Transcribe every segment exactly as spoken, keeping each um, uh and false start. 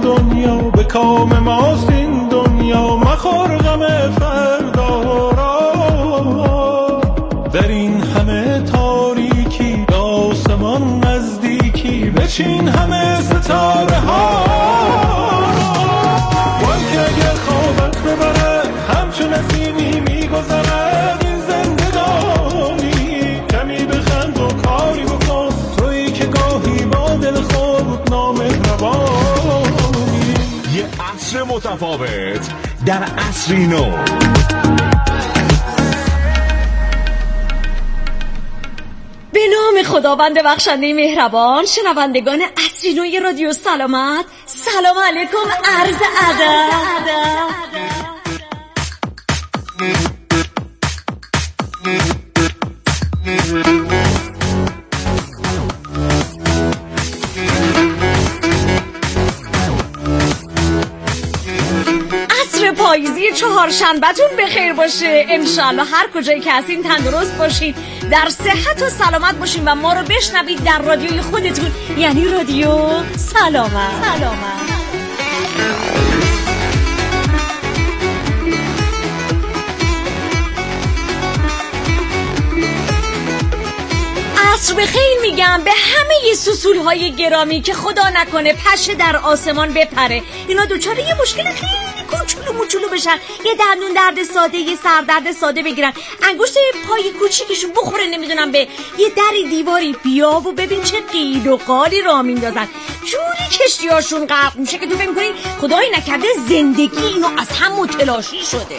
دنیا، به کام ماست این دنیا، مخور غم فردا را. در این همه تاریکی به آسمان نزدیکی، بچین همه ستاره ها. وان که اگر خوابت ببره همچون نسیمی میگذرد این زندگانی. کمی بخند و کاری بکن تویی که گاهی با دل خود نامهربانی. یه عصر متفاوت در عصری نو. به نام خداوند بخشنده مهربان، شنوندگان عصری نوی رادیو سلامت، سلام علیکم، عرض ادب. پاییزی چهارشنبه‌تون بخیر باشه. انشالله هر کجایی که هستین تندرست باشید، در صحت و سلامت باشین و ما رو بشنوید در رادیوی خودتون، یعنی رادیو سلامت. سلامت. عصر بخیر میگم به همه سوسولهای گرامی که خدا نکنه پشه در آسمان بپره، اینا دوچاره یه مشکل خیلی کوچولو موچولو بشن، یه دندون درد ساده، یه سردرد ساده بگیرن، انگشت پای کوچیکشون بخوره نمیدونم به یه دری دیواری، بیا و ببین چه قید و قالی راه میندازن، جوری کشتیاشون غرق میشه که تو فکر می‌کنی خدای نکرده زندگی اینو از هم متلاشی شده.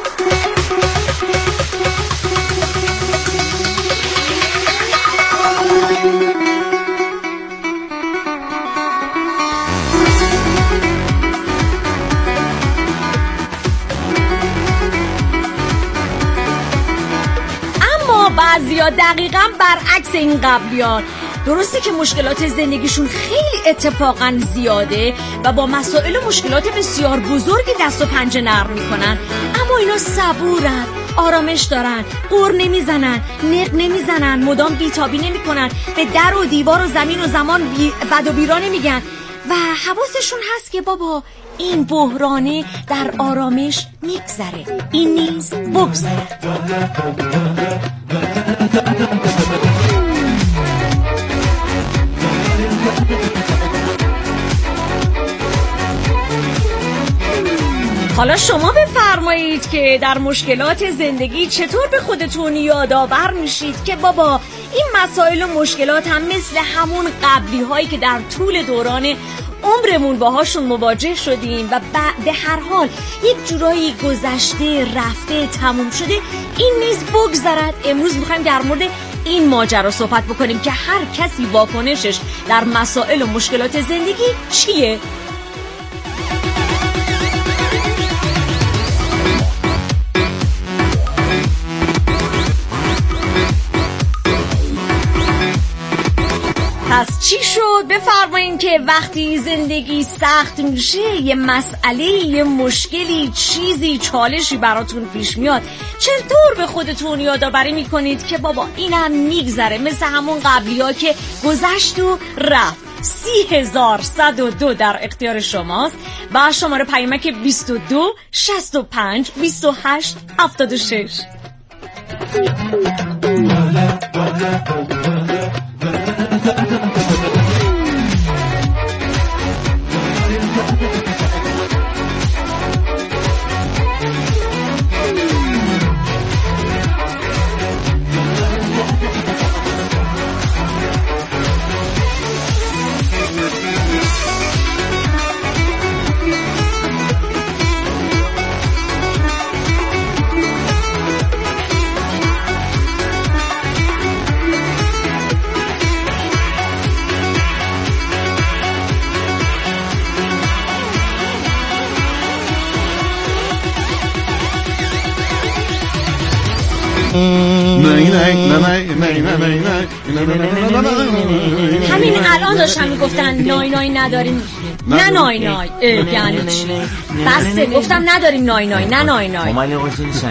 بعضیا دقیقاً برعکس این قبلیان. درسته که مشکلات زندگیشون خیلی اتفاقاً زیاده و با مسائل و مشکلات بسیار بزرگی دست و پنجه نرم میکنن، اما اینا صبورن، آرامش دارن، قر نمیزنن، نق نمیزنن، مدام بیتابی نمیکنن، به در و دیوار و زمین و زمان بی بد و بیرا نمیگن و حواسشون هست که بابا این بحرانه در آرامش میگذره، این نیز بگذره. حالا شما بفرمایید که در مشکلات زندگی چطور به خودتون یادآور میشید که بابا این مسائل و مشکلات هم مثل همون قبلی هایی که در طول دوران عمرمون باهاشون مواجه شدیم و به هر حال یک جورایی گذشته، رفته، تموم شده، این نیز بگذرد. امروز میخوایم در مورد این ماجرا صحبت بکنیم که هر کسی واکنشش در مسائل و مشکلات زندگی چیه؟ پس چی شد؟ بفرمایین که وقتی زندگی سخت میشه، یه مسئله، یه مشکلی، چیزی، چالشی براتون پیش میاد، چطور به خودتون یادآوری میکنید که بابا اینم میگذره، مثل همون قبلی ها که گذشت و رفت. سی هزار صد و دو در اختیار شماست و شماره پیامک بیست و دو شصت و پنج بیست و هشت هفتاد و شش. همین الان داشتن میگفتن نای نای نداریم، نه نای نای، یعنی چی؟ بسته گفتم نداریم نای نای، نه نای نای. مامان حسین سلام.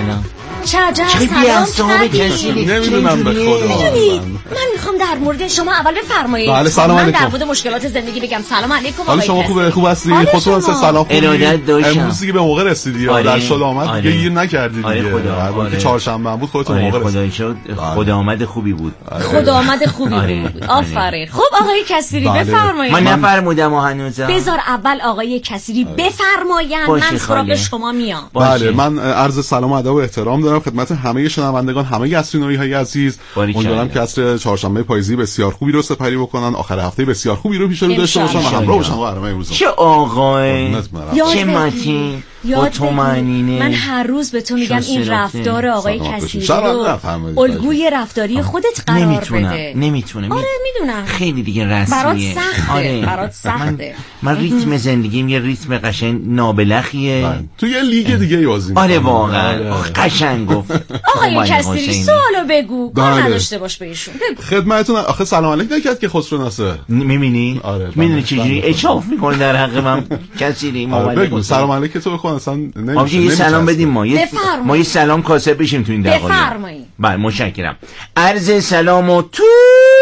چه عجب سلام کردی. نمیدونم به خدا. میدونید من میخوام در مورد شما اول بفرمایید. بله سلام علیکم. من در مورد مشکلات زندگی بگم. سلام علیکم. حالا شما خوبه؟ خوب هستی؟ خودتون سلام خوبی؟ امروز دیگه به موقع رسیدی یا در شل آمد دیگه گیر نکردید دیگه. آره چهارشنبه بود خودتون موقع رسیدید. خدا شد خدا آمد خوبی بود. خدا آمد خوبی بود. آفرین. خب آقای کسیری بفرمایید. من نفرمودم هنوز. بذار اول آقای کسیری بفرمایند من سراغ شما میام. بله من عرض سلام و ادب و احترام دارم خدمت همه شنوندگان، همه گسترونوری‌های عزیز. امیدوارم که عصر چهارشنبه پاییزی بسیار خوبی رو سپری بکنن، آخر هفته بسیار خوبی رو پیش رو داشته باشن و همراه باشن با برنامه امروز. چه آقای چه متین با تومنینه. من هر روز به تو میگم این رفتار آقای کسیری رو الگوی رفتاری خودت قرار نمیتونم. بده. نمیتونم. آره میدونم. خیلی دیگه رسمیه. برات سخته. آره. برات سخته. من, من ریتم زندگیم یه ریتم قشنگ نابلخیه. تو یه لیگ دیگه بازی آره واقعا قشنگ گفت. آقای کسیری سوالو بگو. کار نداشته باش بهشون. خدمتتون آخه سلام علیک نکرد که خسرو ناصر. میبینی؟ آره. میدونی چجوری اچاف میکنه در حق من کسیری بگو سلام علیک تو بخون اصلا نمیشه. یه سلام بدیم ما یه ما یه سلام کاسب بشیم تو این دقیقه. بفرمایید. بله متشکرم. عرض سلام و تو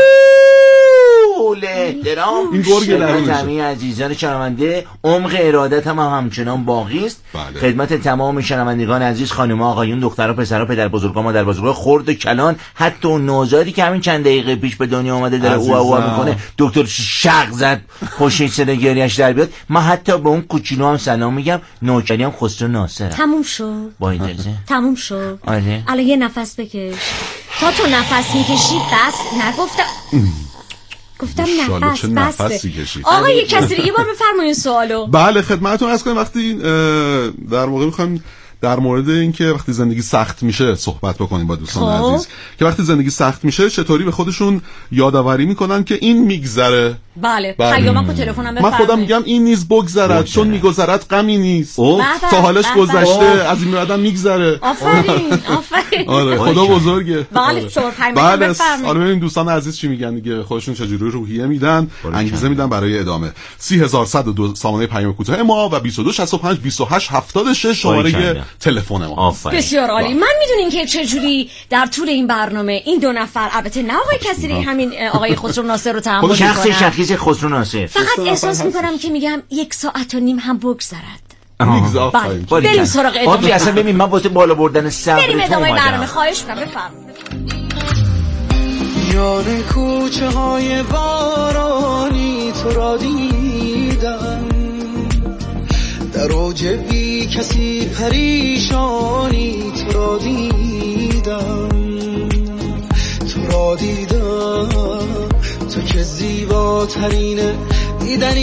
احترام این گرگ درونشه. همه عزیزان شنونده عمق ارادت هم, هم همچنان باقی است. بله. خدمت تمام شنوندگان عزیز، خانم‌ها، آقایون، دخترها، پسرها، پدر بزرگان، مادر بزرگان، خرد و کلان، حتی اون نوزادی که همین چند دقیقه پیش به دنیا اومده داره او او میکنه، دکتر شق زد پشت صدا گریه‌اش در بیاد. ما حتی به اون کوچولو هم سلام میگم. نوکری هم خسرو ناصر. تموم شد. با اجازه. تموم شد. آره. الان یه نفس بکش. تا تو نفس میکشی بس نگفتم. گفتم نفس نفسی کشید. آقای کسیری یه بار بفرمایید سوالو. بله خدمتتون عرض کنم وقتی در موقع میخوایم در مورد اینکه وقتی زندگی سخت میشه صحبت بکنیم با دوستان خوب. عزیز که وقتی زندگی سخت میشه چطوری به خودشون یادآوری میکنن که این میگذره. بله پیامک و تلفنم بفرمایید. من خودم میگم این نیز بگذرد چون میگذرد غمی نیست. تا حالش بله. گذشته از این بعدم میگذره. آفرین آفرین. آره خدا بزرگه. بله شما پیامک بله بفرمایید. حالا ببینیم دوستان عزیز چی میگن دیگه، خودشون چجوری روحیه میدن، انگیزه میدن برای ادامه. سه هزار و صد و دو سامانه پیام کوتاه ما و بیست و دو شصت و پنج بیست و هشت هفتاد و شش شماره تلفن ما. بسیار عالی. من میدونین که چجوری در طول این برنامه این دو نفر، البته نه آقای کسیری، همین آقای خسرو ناصر رو تحمل میکنن. شخص شخص خسرو ناصر. فقط احساس میکنم که میگم یک ساعت و نیم هم بگذرد. میگذره. بله. بریم سراغ ادامه. اصلا ببین من واسه بالا بردن صبر بریم ادامه برنامه. خواهش میکنم بفرمایید. یاد کوچه های بارانی تو را دیدم، در اوج بی کسی پریشانی تو را دیدم، تو را دیدم، تو که زیباترین دیدنی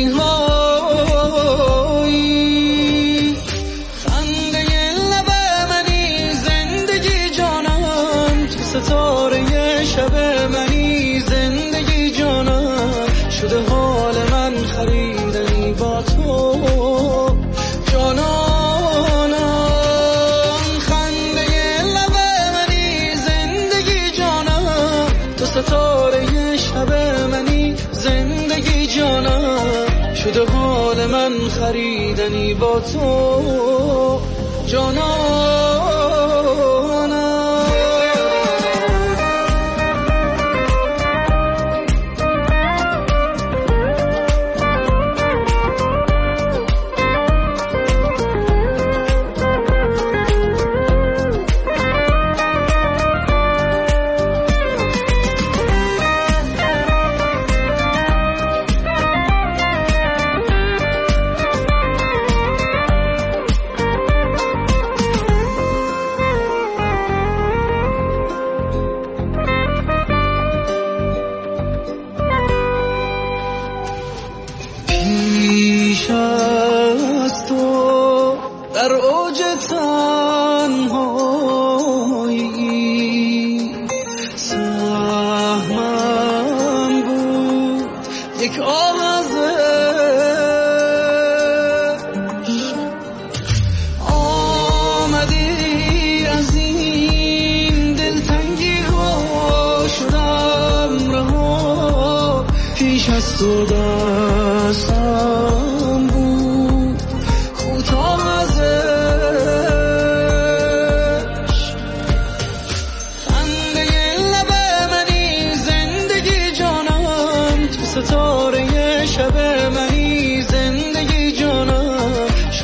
هایی، خنده لب منی زندگی جانم، تو ستاره شب منی زندگی جانم، شده حال من خریدنی با تو جانانم، خنده لب منی زندگی جانم، تو ستاره شب منی زندگی جانم، شده حال من خریدنی با تو جانانم.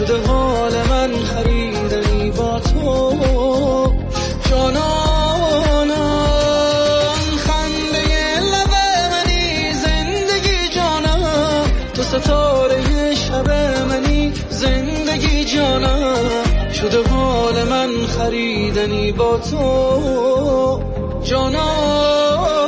شده حال من خریدنی با تو جانانم، خنده لب منی زندگی جانم، تو ستاره شب منی زندگی جانم، شده حال من خریدنی با تو جانانم.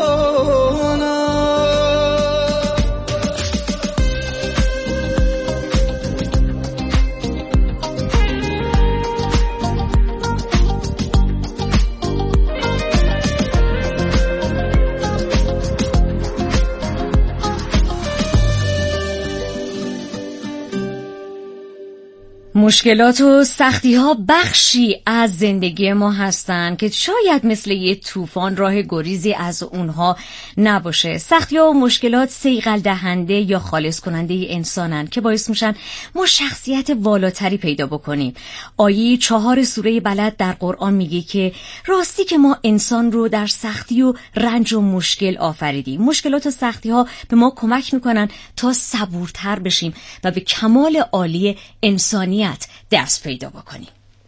مشکلات و سختی ها بخشی از زندگی ما هستن که شاید مثل یه طوفان راه گریزی از اونها نباشه. سختی ها و مشکلات صیقل دهنده یا خالص کننده انسانن که باعث میشن ما شخصیت والاتری پیدا بکنیم. آیه چهار سوره بلد در قرآن میگه که راستی که ما انسان رو در سختی و رنج و مشکل آفریدیم. مشکلات و سختی ها به ما کمک میکنن تا صبورتر بشیم و به کمال عالی انسانیت دست پیدا بکنیم.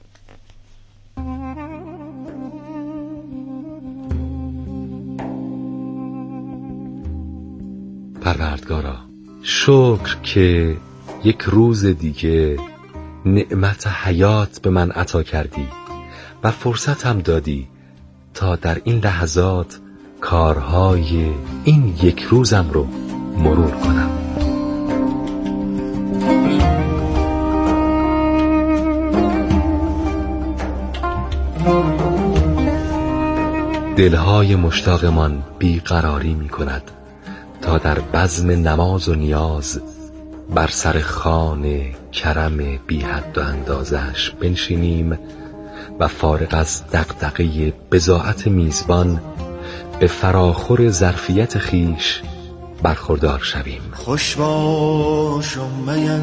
پروردگارا شکر که یک روز دیگه نعمت حیات به من عطا کردی و فرصت هم دادی تا در این لحظات کارهای این یک روزم رو مرور کنم. دلهای مشتاقمان بیقراری می کند تا در بزم نماز و نیاز بر سر خوان کرم بی حد و اندازش بنشینیم و فارغ از دغدغه بضاعت میزبان به فراخور ظرفیت خیش برخوردار شویم. خوش باش و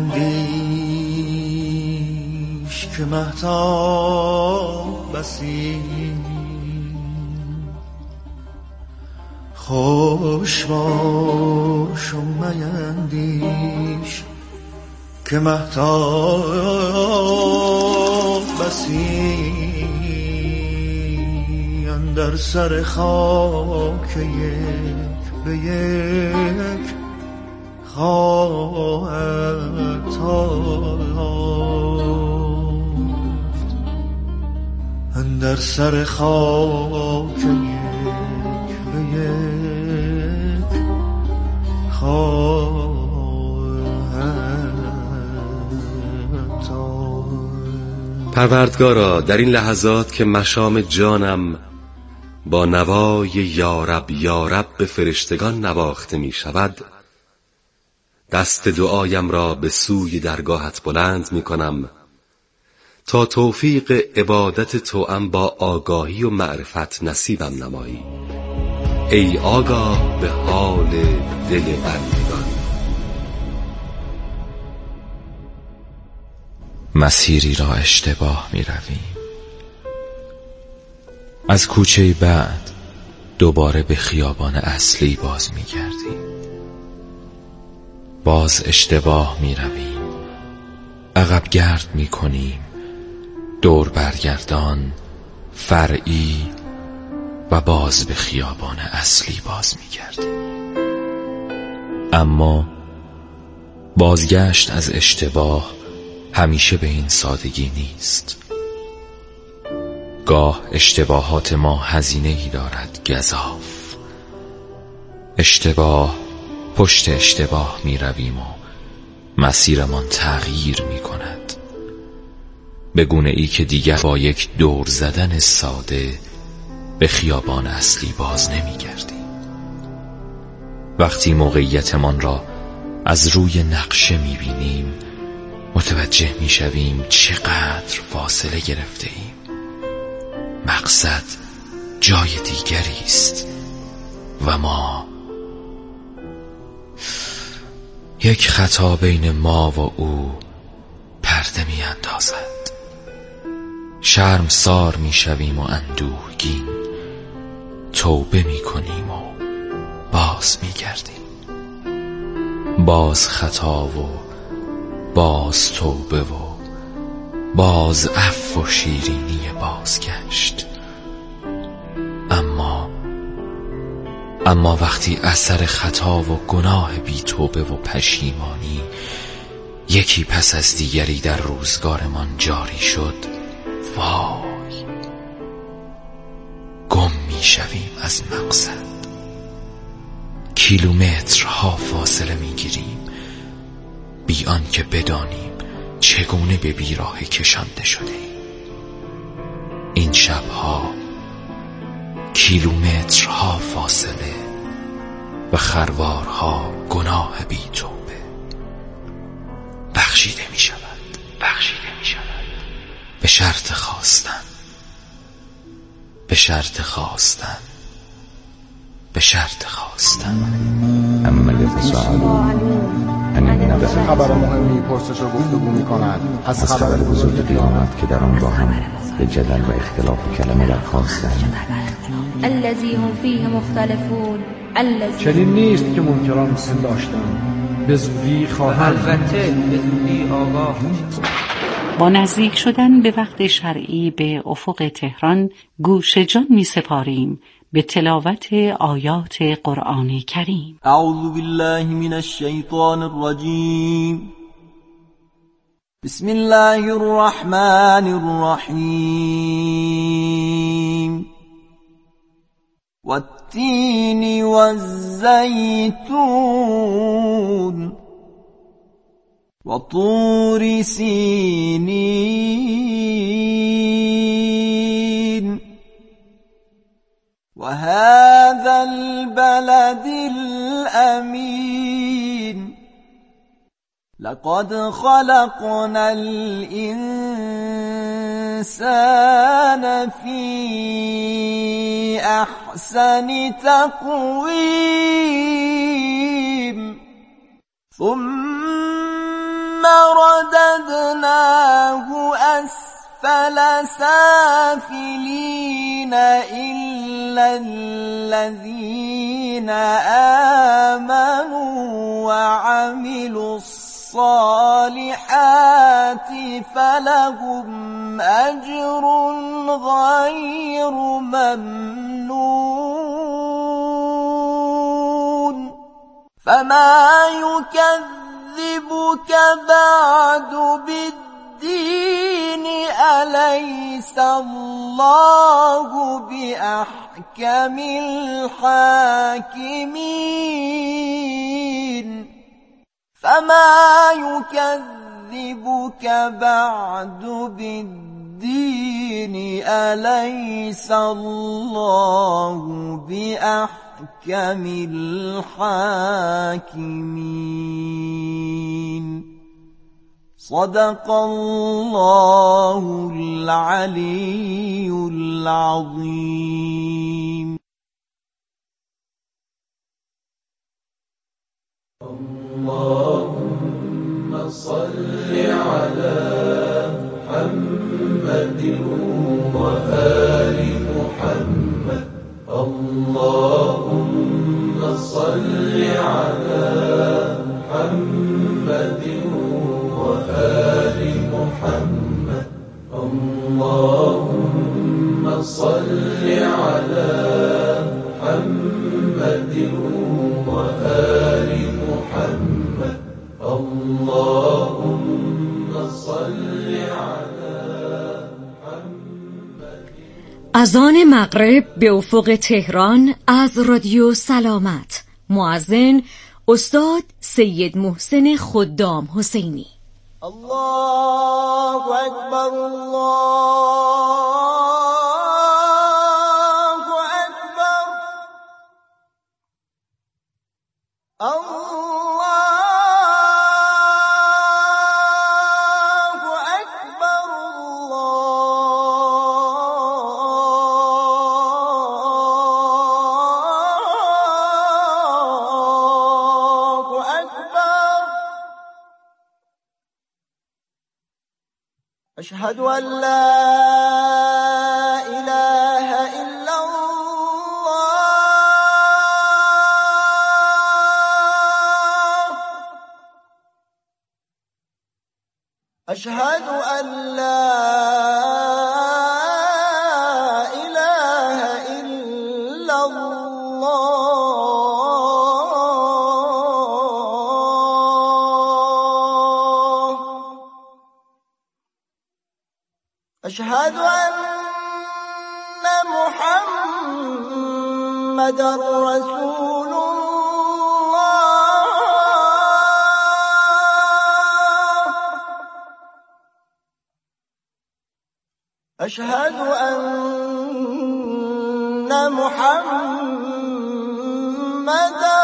میندیش که مهتاب بسی، خوش باش و میندیش که مهتاب بسی، اندر سر خاک یک به یک خواهد تافت، اندر سر خاک یک به یک خواهد تافت. پروردگارا در این لحظات که مشام جانم با نوای یارب یارب به فرشتگان نواخته می شود، دست دعایم را به سوی درگاهت بلند می کنم تا توفیق عبادت توأم با آگاهی و معرفت نصیبم نمایی. ای آگاه به حال دل بندگان. مسیری را اشتباه می رویم، از کوچه بعد دوباره به خیابان اصلی باز می گردیم. باز اشتباه می رویم، عقب گرد می کنیم، دور برگردان، فرعی و باز به خیابان اصلی باز می گردیم. اما بازگشت از اشتباه همیشه به این سادگی نیست. گاه اشتباهات ما هزینه‌ای دارد گزاف. اشتباه پشت اشتباه می رویم و مسیرمان تغییر می کند، به گونه ای که دیگر با یک دور زدن ساده به خیابان اصلی باز نمی گردیم. وقتی موقعیتمان را از روی نقشه می بینیم متوجه می شویم چقدر فاصله گرفته ایم. مقصد جای دیگری است و ما یک خطا بین ما و او پرده می اندازد. شرمسار می شویم و اندوهگین، توبه می کنیم و باز می گردیم. باز خطا و باز توبه و باز عفو و شیرینی بازگشت. اما اما وقتی اثر خطا و گناه بی توبه و پشیمانی یکی پس از دیگری در روزگارمان جاری شد، وای، گم می شویم از مقصد. کیلومترها فاصله می گیریم بی آنکه بدانیم چگونه به بیراه کشانده شده ایم. این شبها کیلومترها فاصله و خروارها گناه بی توبه. بخشیده می شود، بخشیده می شود به شرط خواستن، به شرط خواستن، به شرط خواستن. اما یتساءلون عن النبأ خبر مهمی پرسش و گفتگو می‌کنند از خبر بزرگ قیامت که در آن با هم به جدل و اختلاف کلمه برخاستند. الذی هم فیه مختلفون. چنین نیست که منکران پنداشتند، به زودی خواهند، البته به زودی آگاه می‌شوند. با نزدیک شدن به وقت شرعی به افق تهران گوش جان می سپاریم به تلاوت آیات قرآن کریم. اعوذ بالله من الشیطان الرجیم. بسم الله الرحمن الرحیم. والتین والزیتون وطور سینین وهذا البلد الأمين لقد خلقنا الإنسان في أحسن تقويم ثم رددناه أسفل سافلين إلا الذين آمنوا وعملوا الصالحات فلهم أجر غير ممنون فما يكذبك بعد بالدين أليس الله بأحكم الحاكمين فما يكذبك بعد بالدين أليس الله بأحكم الحاكمين صدق الله العلي العظيم. اللهم صل على محمد وآل محمد. اللهم صل على محمد وآل محمد. اللهم صل على محمد وآل محمد. اللهم صل على محمد. اذان مغرب به افق تهران از رادیو سلامت. مؤذن استاد سید محسن خدام حسینی. الله اکبر الله اکبر الله اکبر الله اکبر. أشهد أن لا إله إلا الله أشهد أن لا إله إلا الله. أشهد أن محمدًا رسول أشهد أن محمدًا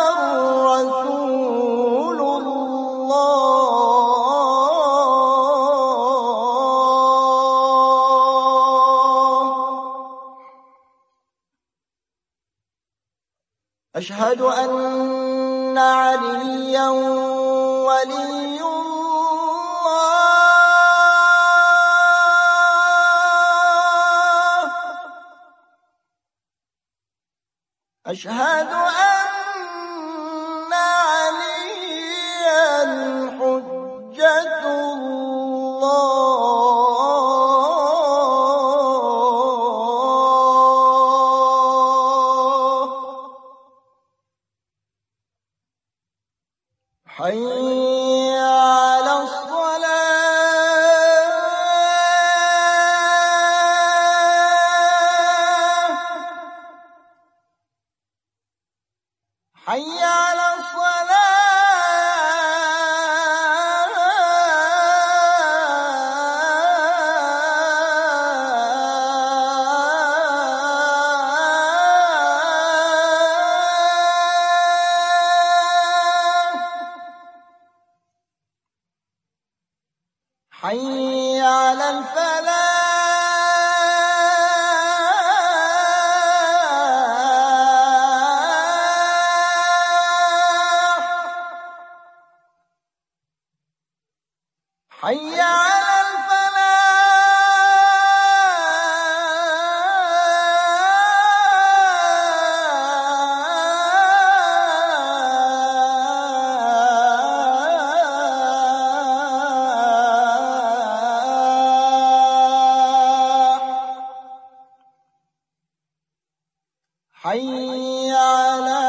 رسول الله. أشهد أن عليًّا ولي أشهد أن عليا حجة الله. حي على حي على الصلاة. حي على الفلاح. حي على الفلاح. حي على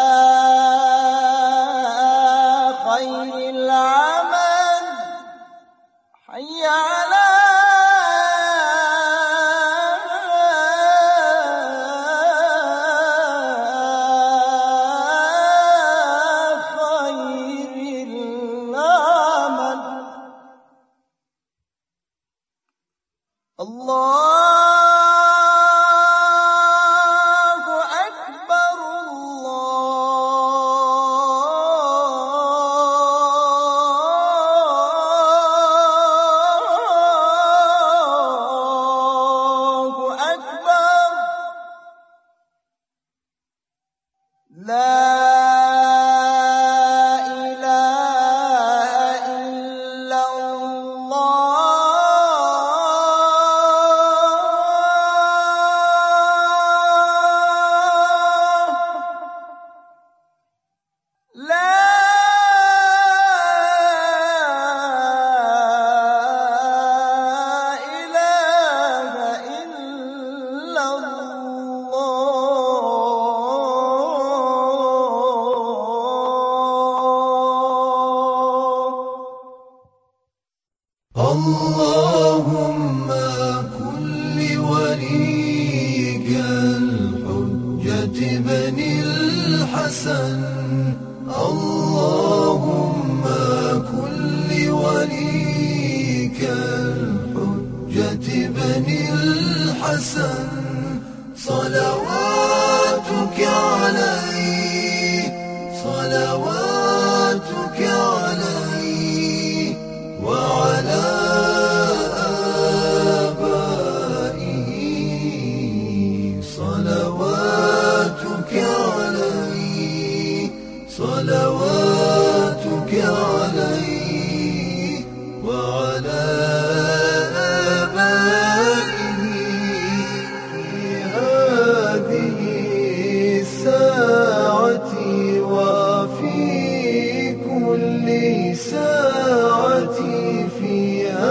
خير العمل. حي على خير العمل. الله أكبر. الله أكبر. لا إله إلا الله. لا إله إلا الله. اللهم كن لوليك الحجة بن الحسن. اللهم كن لوليك الحجة بن الحسن. صلواتك عليه صلواتك عليه وعلى آبائه. صلواتك عليه صلواتك عليه وعلى آبائه في هذه الساعة وفي كل ساعة في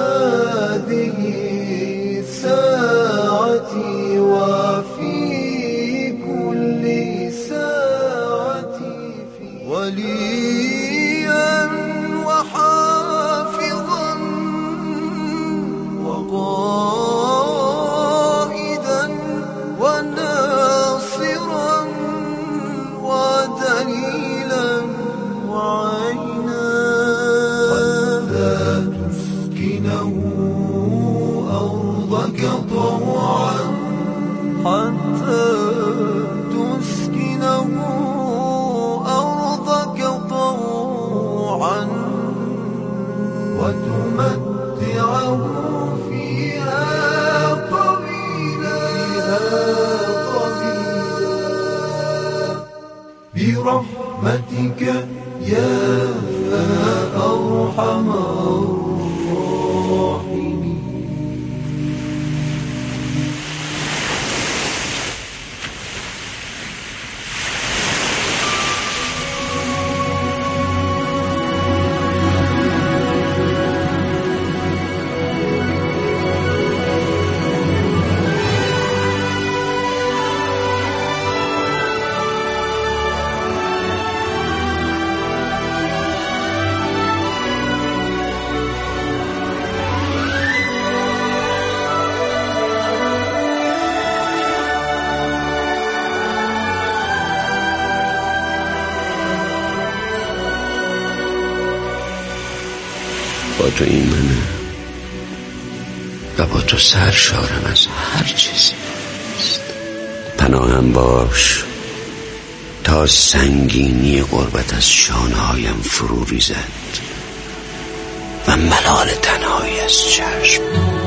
تسكنه أرضك طوعا حتى تسكنه أرضك طوعا وتمتعه فيها طويلا برحمتك يا أرحم الراحمين. با تو ایمنه و با تو سرشارم از هر چیزی است. پناهم باش تا سنگینی غربت از شانه‌هایم فرو ریزد و ملال تنهایی از چشم.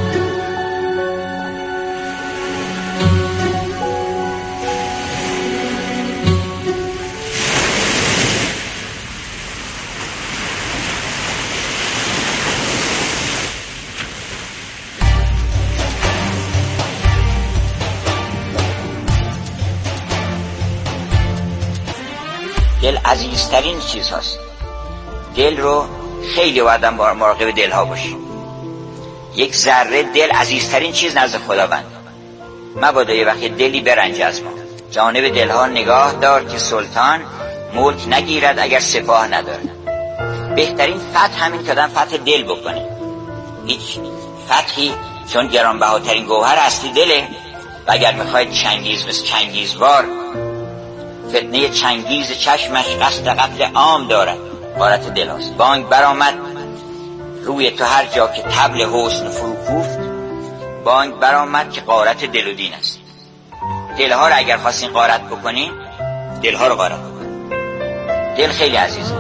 دل عزیزترین چیز هست. دل رو خیلی آدم با مراقب دل ها باشی. یک ذره دل عزیزترین چیز نزد خداوند. مبادا یه وقت دلی برنج از ما. جانب دل ها نگاه دار که سلطان ملک نگیرد اگر سپاه ندارد. بهترین فتح همین که آدم فتح دل بکنه. هیچ فتحی چون گرانبهاترین گوهر اصلی دله و اگر میخواید چنگیز مثل چنگیزوار فتنه چنگیز چشمش قصد قتل عام دارد. غارت دل هاست. بانگ برآمد روی تو هر جا که طبل حسن فرو کوفت. بانگ برآمد که غارت دل و دین است. دلها رو اگر خواستین غارت بکنین دلها رو غارت بکنین. دل خیلی عزیزه.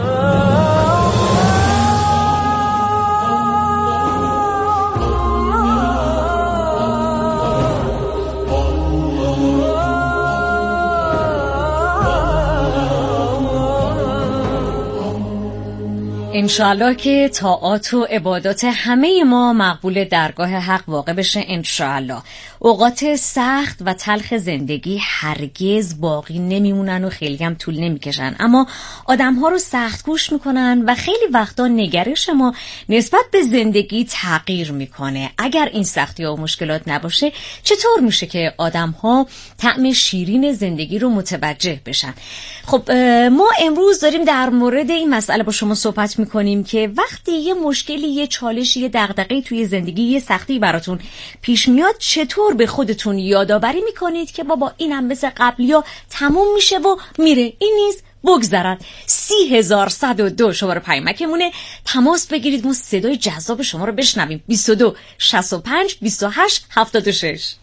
انشاءالله که طاعات و عبادات همه ما مقبول درگاه حق واقع بشه. انشاءالله اوقات سخت و تلخ زندگی هرگز باقی نمیمونن و خیلی هم طول نمیکشن، اما آدم ها رو سخت گوش میکنن و خیلی وقتا نگرش ما نسبت به زندگی تغییر میکنه. اگر این سختی ها و مشکلات نباشه چطور میشه که آدم ها طعم شیرین زندگی رو متوجه بشن؟ خب ما امروز داریم در مورد این مسئله با شما صحبت میکنیم که وقتی یه مشکلی، یه چالشی، یه دغدغه‌ای توی زندگی، یه سختی براتون پیش میاد چطور به خودتون یادآوری میکنید که بابا اینم مثل قبلیا تموم میشه و میره، این نیز بگذرد. سی هزار صد و دو شماره پیامکمونه، تماس بگیرید ما صدای جذاب شما رو بشنویم. بیست و دو شصت و پنج بیست و هشت هفتاد و شش.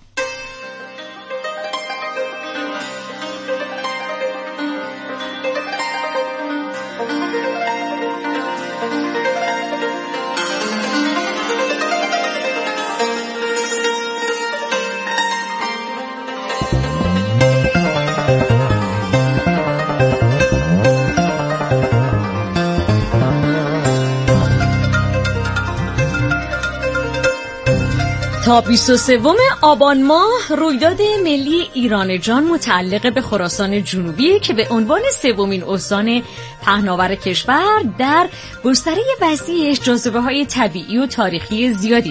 تا بیست و سوم آبان ماه رویداد ملی ایران جان متعلق به خراسان جنوبی که به عنوان سومین استان پهناور کشور در گستره وسیعش جاذبه‌های طبیعی و تاریخی زیادی